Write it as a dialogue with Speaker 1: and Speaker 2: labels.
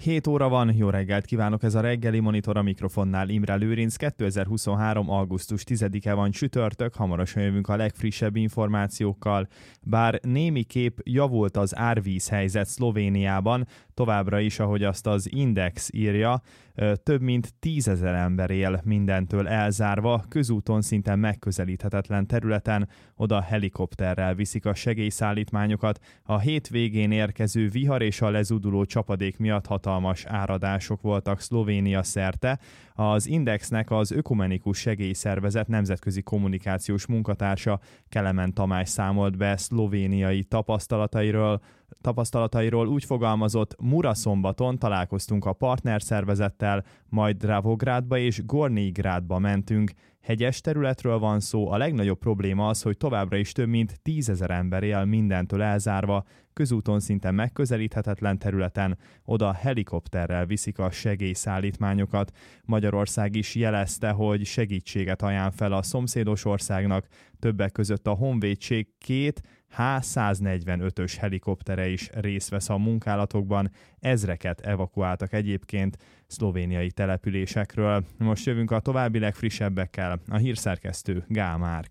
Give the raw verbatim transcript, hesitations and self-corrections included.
Speaker 1: hét óra van, jó reggelt kívánok, ez a reggeli monitor, a mikrofonnál Imre Lőrinc. kétezer-huszonhárom. augusztus tizedike van, csütörtök, hamarosan jövünk a legfrissebb információkkal. Bár némiképp javult az árvízhelyzet Szlovéniában, továbbra is, ahogy azt az Index írja, több mint tízezer ember él mindentől elzárva, közúton szinte megközelíthetetlen területen, oda helikopterrel viszik a segélyszállítmányokat. A hétvégén érkező vihar és a lezúduló csapadék miatt hatalmas áradások voltak Szlovénia szerte. Az Indexnek az Ökumenikus Segélyszervezet nemzetközi kommunikációs munkatársa Kelemen Tamás számolt be szlovéniai tapasztalatairól. tapasztalatairól úgy fogalmazott: Muraszombaton találkoztunk a partnerszervezettel, majd Dravográdba és Gornyigrádba mentünk. Hegyes területről van szó, a legnagyobb probléma az, hogy továbbra is több mint tízezer ember él mindentől elzárva, közúton szinte megközelíthetetlen területen, oda helikopterrel viszik a segélyszállítmányokat. Magyarország is jelezte, hogy segítséget ajánl fel a szomszédos országnak, többek között a Honvédség két há száznegyvenötös helikoptere is részt vesz a munkálatokban, ezreket evakuáltak egyébként szlovéniai településekről. Most jövünk a további legfrissebbekkel, a hírszerkesztő Gál Márk.